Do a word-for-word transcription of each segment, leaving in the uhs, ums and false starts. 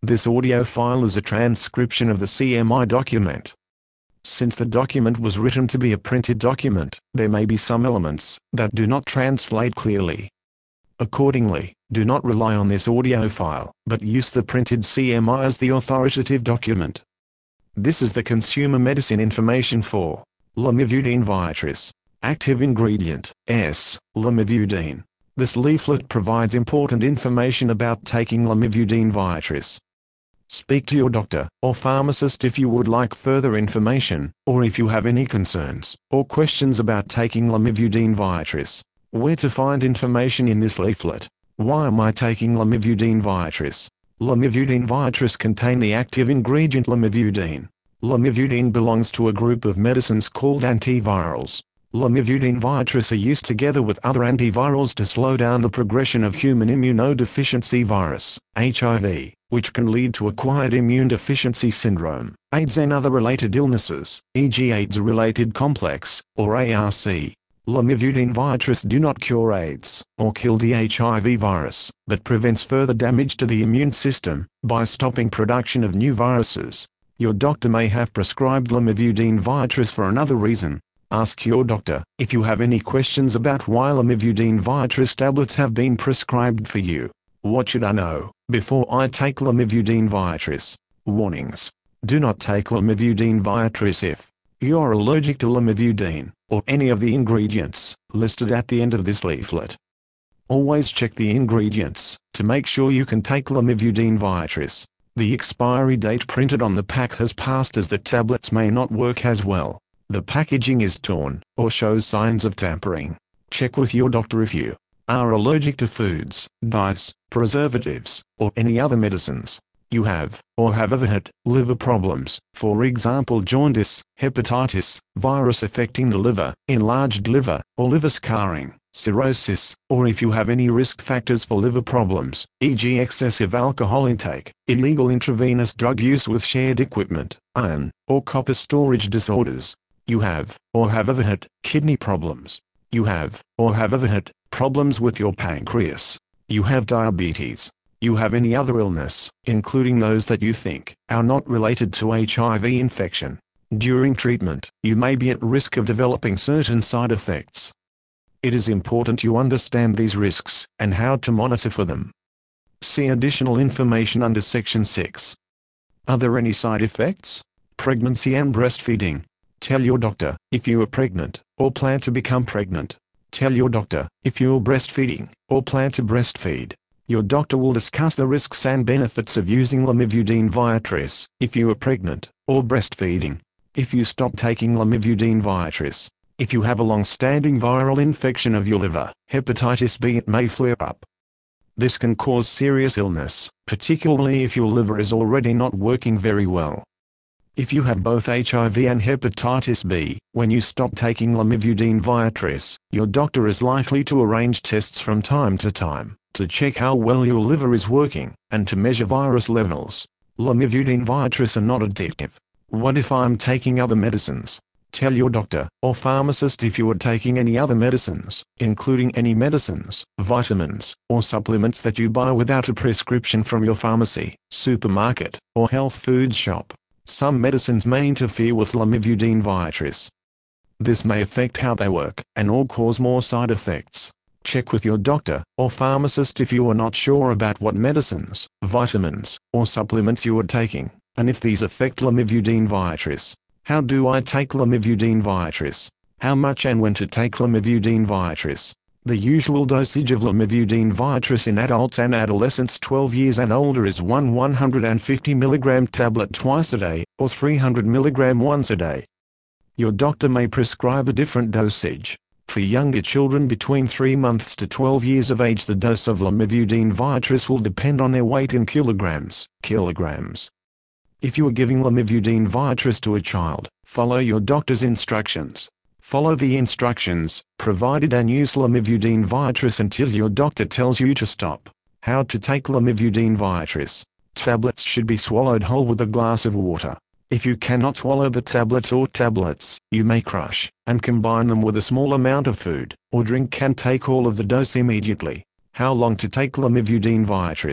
This audio file is a transcription of the C M I document. Since the document was written to be a printed document, there may be some elements that do not translate clearly. Accordingly, do not rely on this audio file, but use the printed C M I as the authoritative document. This is the consumer medicine information for lamivudine Viatris. Active ingredient, S, lamivudine. This leaflet provides important information about taking lamivudine Viatris. Speak to your doctor or pharmacist if you would like further information, or if you have any concerns or questions about taking lamivudine Viatris. Where to find information in this leaflet? Why am I taking lamivudine Viatris? Lamivudine Viatris contain the active ingredient lamivudine. Lamivudine belongs to a group of medicines called antivirals. Lamivudine Viatris are used together with other antivirals to slow down the progression of human immunodeficiency virus, H I V, which can lead to acquired immune deficiency syndrome, AIDS and other related illnesses, for example AIDS-related complex, or A R C. Lamivudine Viatris do not cure AIDS, or kill the H I V virus, but prevents further damage to the immune system, by stopping production of new viruses. Your doctor may have prescribed lamivudine Viatris for another reason. Ask your doctor if you have any questions about why lamivudine Viatris tablets have been prescribed for you. What should I know before I take lamivudine Viatris? Warnings. Do not take lamivudine Viatris if you are allergic to lamivudine, or any of the ingredients listed at the end of this leaflet. Always check the ingredients to make sure you can take lamivudine Viatris. The expiry date printed on the pack has passed, as the tablets may not work as well. The packaging is torn, or shows signs of tampering. Check with your doctor if you are allergic to foods, dyes, preservatives, or any other medicines. You have, or have ever had, liver problems, for example jaundice, hepatitis, virus affecting the liver, enlarged liver, or liver scarring, cirrhosis, or if you have any risk factors for liver problems, for example excessive alcohol intake, illegal intravenous drug use with shared equipment, iron, or copper storage disorders. You have, or have ever had, kidney problems. You have, or have ever had, problems with your pancreas. You have diabetes. You have any other illness, including those that you think are not related to H I V infection. During treatment, you may be at risk of developing certain side effects. It is important you understand these risks, and how to monitor for them. See additional information under Section six. Are there any side effects? Pregnancy and breastfeeding. Tell your doctor if you are pregnant, or plan to become pregnant. Tell your doctor if you are breastfeeding, or plan to breastfeed. Your doctor will discuss the risks and benefits of using lamivudine Viatris if you are pregnant, or breastfeeding. If you stop taking lamivudine Viatris, if you have a long-standing viral infection of your liver, hepatitis B, it may flare up. This can cause serious illness, particularly if your liver is already not working very well. If you have both H I V and hepatitis B, when you stop taking lamivudine Viatris, your doctor is likely to arrange tests from time to time, to check how well your liver is working, and to measure virus levels. Lamivudine Viatris are not addictive. What if I'm taking other medicines? Tell your doctor or pharmacist if you are taking any other medicines, including any medicines, vitamins, or supplements that you buy without a prescription from your pharmacy, supermarket, or health food shop. Some medicines may interfere with lamivudine Viatris. This may affect how they work, and or cause more side effects. Check with your doctor or pharmacist if you are not sure about what medicines, vitamins, or supplements you are taking, and if these affect lamivudine Viatris. How do I take lamivudine Viatris? How much and when to take lamivudine Viatris? The usual dosage of lamivudine Viatris in adults and adolescents twelve years and older is one one hundred fifty milligram tablet twice a day, or three hundred milligram once a day. Your doctor may prescribe a different dosage. For younger children between three months to twelve years of age, the dose of lamivudine Viatris will depend on their weight in kilograms. Kilograms. If you are giving lamivudine Viatris to a child, follow your doctor's instructions. Follow the instructions provided and use lamivudine Viatris until your doctor tells you to stop. How to take lamivudine Viatris. Tablets should be swallowed whole with a glass of water. If you cannot swallow the tablets or tablets, you may crush and combine them with a small amount of food or drink and take all of the dose immediately. How long to take lamivudine Viatris?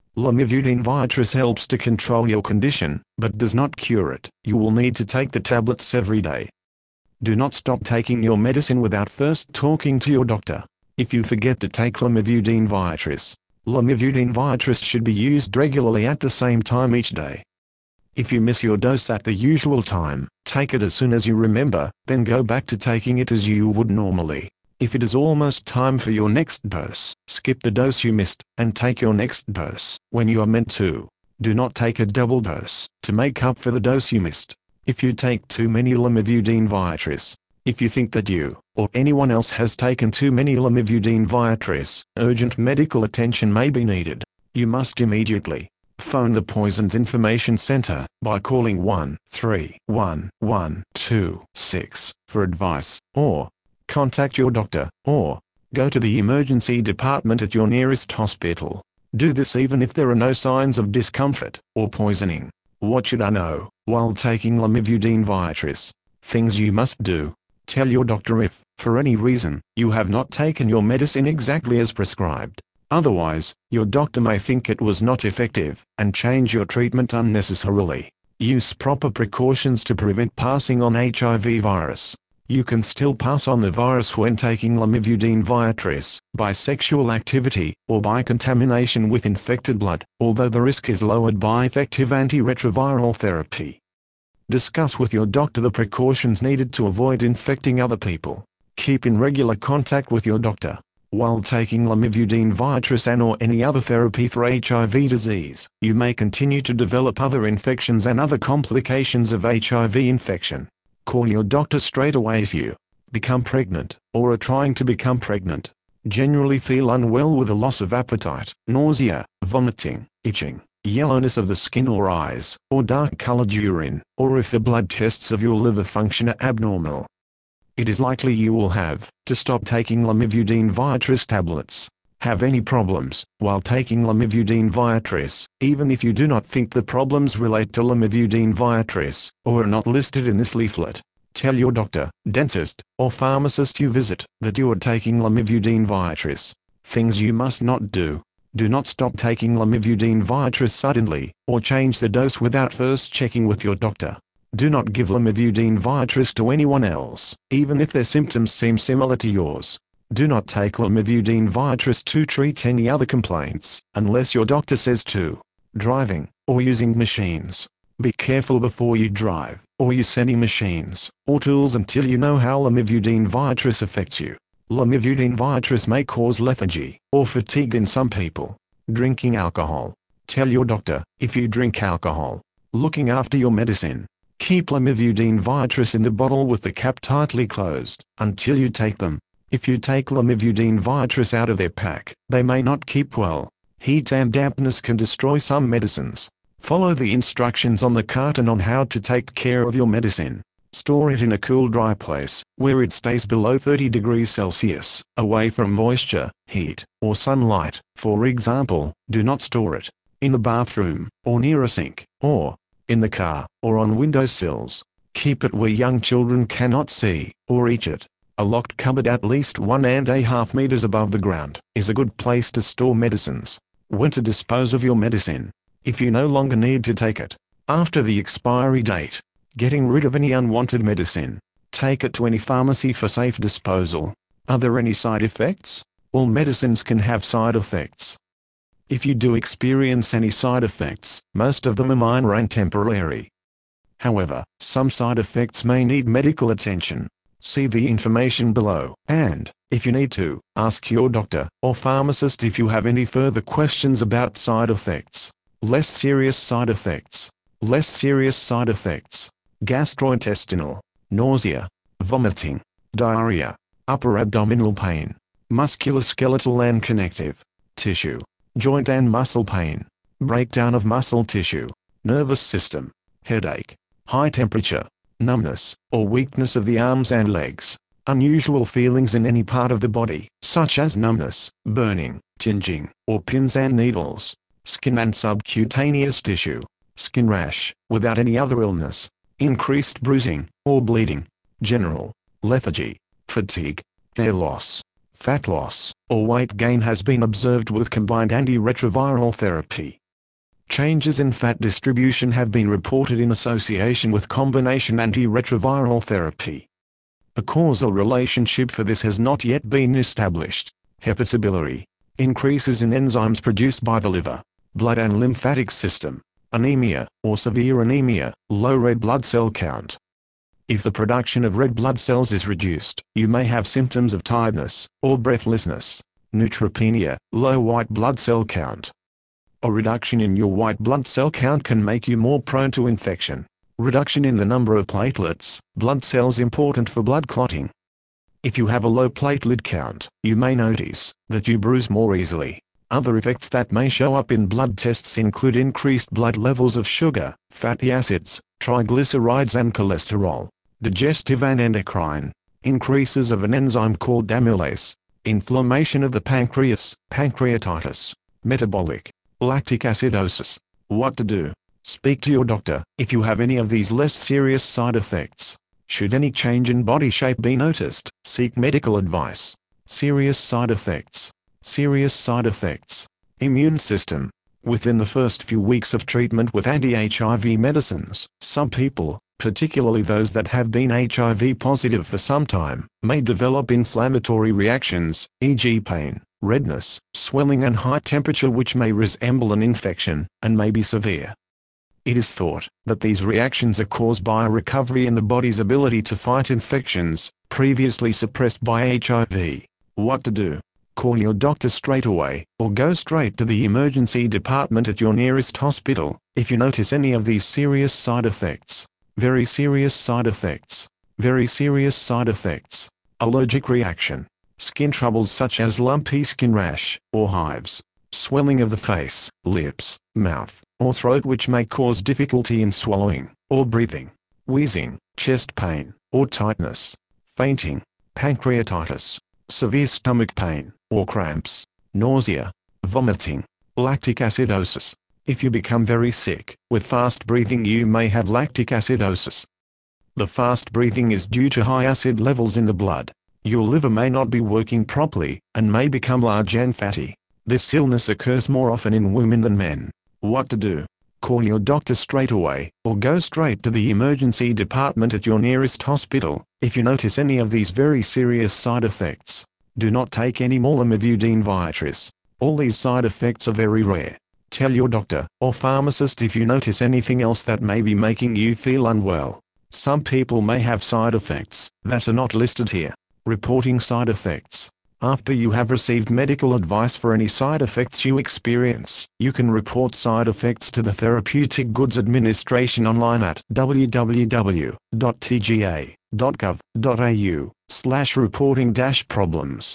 Lamivudine Viatris helps to control your condition, but does not cure it. You will need to take the tablets every day. Do not stop taking your medicine without first talking to your doctor. If you forget to take Lamivudine Viatris, Lamivudine Viatris should be used regularly at the same time each day. If you miss your dose at the usual time, take it as soon as you remember, then go back to taking it as you would normally. If it is almost time for your next dose, skip the dose you missed, and take your next dose when you are meant to. Do not take a double dose to make up for the dose you missed. If you take too many Lamivudine Viatris, if you think that you, or anyone else has taken too many Lamivudine Viatris, urgent medical attention may be needed. You must immediately phone the Poisons Information Center by calling one three one one two six for advice, or contact your doctor, or go to the emergency department at your nearest hospital. Do this even if there are no signs of discomfort or poisoning. What should I know while taking Lamivudine Viatris? Things you must do. Tell your doctor if, for any reason, you have not taken your medicine exactly as prescribed. Otherwise, your doctor may think it was not effective, and change your treatment unnecessarily. Use proper precautions to prevent passing on H I V virus. You can still pass on the virus when taking Lamivudine Viatris, by sexual activity, or by contamination with infected blood, although the risk is lowered by effective antiretroviral therapy. Discuss with your doctor the precautions needed to avoid infecting other people. Keep in regular contact with your doctor. While taking Lamivudine Viatris and or any other therapy for H I V disease, you may continue to develop other infections and other complications of H I V infection. Call your doctor straight away if you become pregnant, or are trying to become pregnant. Generally feel unwell with a loss of appetite, nausea, vomiting, itching, yellowness of the skin or eyes, or dark-colored urine, or if the blood tests of your liver function are abnormal. It is likely you will have to stop taking Lamivudine Viatris tablets. Have any problems while taking Lamivudine Viatris, even if you do not think the problems relate to Lamivudine Viatris, or are not listed in this leaflet. Tell your doctor, dentist, or pharmacist you visit that you are taking Lamivudine Viatris. Things you must not do. Do not stop taking Lamivudine Viatris suddenly, or change the dose without first checking with your doctor. Do not give Lamivudine Viatris to anyone else, even if their symptoms seem similar to yours. Do not take Lamivudine Viatris to treat any other complaints, unless your doctor says to. Driving, or using machines. Be careful before you drive, or use any machines, or tools until you know how Lamivudine Viatris affects you. Lamivudine Viatris may cause lethargy, or fatigue in some people. Drinking alcohol. Tell your doctor, if you drink alcohol. Looking after your medicine. Keep Lamivudine Viatris in the bottle with the cap tightly closed, until you take them. If you take Lamivudine Viatris out of their pack, they may not keep well. Heat and dampness can destroy some medicines. Follow the instructions on the carton on how to take care of your medicine. Store it in a cool, dry place, where it stays below thirty degrees Celsius, away from moisture, heat, or sunlight. For example, do not store it in the bathroom, or near a sink, or in the car, or on windowsills. Keep it where young children cannot see, or reach it. A locked cupboard at least one and a half meters above the ground is a good place to store medicines. When to dispose of your medicine. If you no longer need to take it after the expiry date. Getting rid of any unwanted medicine. Take it to any pharmacy for safe disposal. Are there any side effects? All medicines can have side effects. If you do experience any side effects, most of them are minor and temporary. However, some side effects may need medical attention. See the information below, and, if you need to, ask your doctor or pharmacist if you have any further questions about side effects. Less serious side effects. Less serious side effects. Gastrointestinal. Nausea. Vomiting. Diarrhea. Upper abdominal pain. Musculoskeletal and connective tissue. Joint and muscle pain. Breakdown of muscle tissue. Nervous system. Headache. High temperature. Numbness, or weakness of the arms and legs. Unusual feelings in any part of the body, such as numbness, burning, tinging, or pins and needles. Skin and subcutaneous tissue. Skin rash, without any other illness. Increased bruising, or bleeding. General lethargy. Fatigue. Hair loss. Fat loss, or weight gain has been observed with combined antiretroviral therapy. Changes in fat distribution have been reported in association with combination antiretroviral therapy. A causal relationship for this has not yet been established. Hepatobiliary. Increases in enzymes produced by the liver, blood and lymphatic system. Anemia, or severe anemia, low red blood cell count. If the production of red blood cells is reduced, you may have symptoms of tiredness, or breathlessness. Neutropenia, low white blood cell count. A reduction in your white blood cell count can make you more prone to infection. Reduction in the number of platelets, blood cells important for blood clotting. If you have a low platelet count, you may notice that you bruise more easily. Other effects that may show up in blood tests include increased blood levels of sugar, fatty acids, triglycerides and cholesterol, digestive and endocrine, increases of an enzyme called amylase, inflammation of the pancreas, pancreatitis, metabolic, lactic acidosis. What to do? Speak to your doctor if you have any of these less serious side effects. Should any change in body shape be noticed, seek medical advice. Serious side effects. Serious side effects. Immune system. Within the first few weeks of treatment with anti-H I V medicines, some people, particularly those that have been H I V positive for some time, may develop inflammatory reactions, for example pain, redness, swelling and high temperature which may resemble an infection, and may be severe. It is thought that these reactions are caused by a recovery in the body's ability to fight infections, previously suppressed by H I V. What to do? Call your doctor straight away, or go straight to the emergency department at your nearest hospital, if you notice any of these serious side effects. Very serious side effects. Very serious side effects. Allergic reaction. Skin troubles such as lumpy skin rash, or hives. Swelling of the face, lips, mouth, or throat which may cause difficulty in swallowing, or breathing. Wheezing, chest pain, or tightness. Fainting. Pancreatitis. Severe stomach pain, or cramps. Nausea. Vomiting. Lactic acidosis. If you become very sick with fast breathing, you may have lactic acidosis. The fast breathing is due to high acid levels in the blood. Your liver may not be working properly, and may become large and fatty. This illness occurs more often in women than men. What to do? Call your doctor straight away, or go straight to the emergency department at your nearest hospital, if you notice any of these very serious side effects. Do not take any more lamivudine Viatris. All these side effects are very rare. Tell your doctor or pharmacist if you notice anything else that may be making you feel unwell. Some people may have side effects that are not listed here. Reporting side effects. After you have received medical advice for any side effects you experience, you can report side effects to the Therapeutic Goods Administration online at w w w dot t g a dot gov dot a u slash reporting dash problems.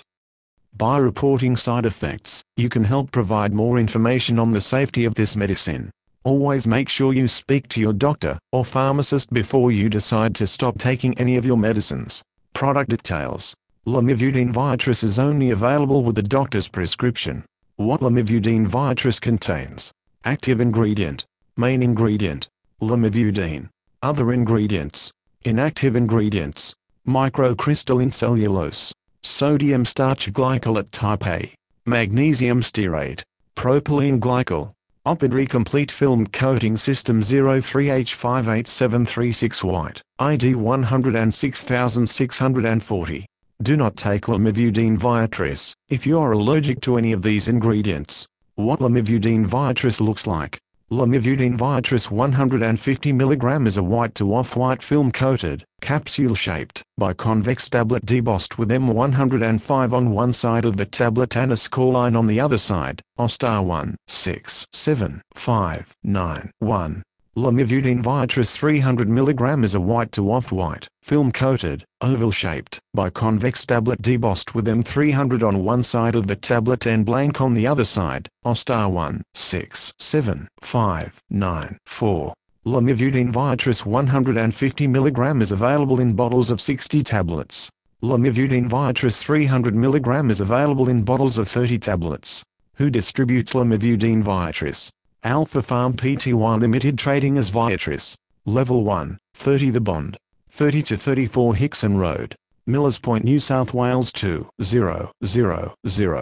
By reporting side effects, you can help provide more information on the safety of this medicine. Always make sure you speak to your doctor or pharmacist before you decide to stop taking any of your medicines. Product details. Lamivudine Viatris is only available with the doctor's prescription. What Lamivudine Viatris contains. Active ingredient. Main ingredient. Lamivudine. Other ingredients. Inactive ingredients. Microcrystalline cellulose. Sodium starch glycolate type A. Magnesium stearate. Propylene glycol. Opidre complete film coating system zero three H five eight seven three six white. I D one hundred six thousand six hundred forty. Do not take Lamivudine Viatris if you are allergic to any of these ingredients. What Lamivudine Viatris looks like. Lamivudine Viatris one hundred fifty milligrams is a white to off-white film-coated, capsule-shaped, biconvex tablet debossed with M one hundred five on one side of the tablet and a score line on the other side, O star one six seven five nine one. Lamivudine Viatris three hundred milligrams is a white to off-white, film-coated, oval-shaped, biconvex tablet debossed with M three hundred on one side of the tablet and blank on the other side, O star one six seven five nine four. Lamivudine Viatris one hundred fifty milligrams is available in bottles of sixty tablets. Lamivudine Viatris three hundred milligrams is available in bottles of thirty tablets. Who distributes Lamivudine Viatris? Alpha Pharm Pty Limited, trading as Viatris. Level one, thirty The Bond. thirty to thirty-four Hickson Road, Millers Point, New South Wales two zero zero zero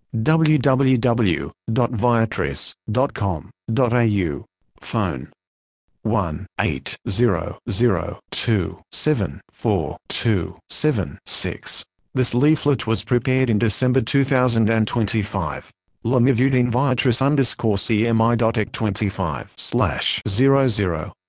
w w w dot viatris dot com dot a u. Phone one eight zero zero two seven four two seven six. This leaflet was prepared in December two thousand twenty-five. Lamivudine Viatris underscore C M I dot E C twenty-five slash zero zero.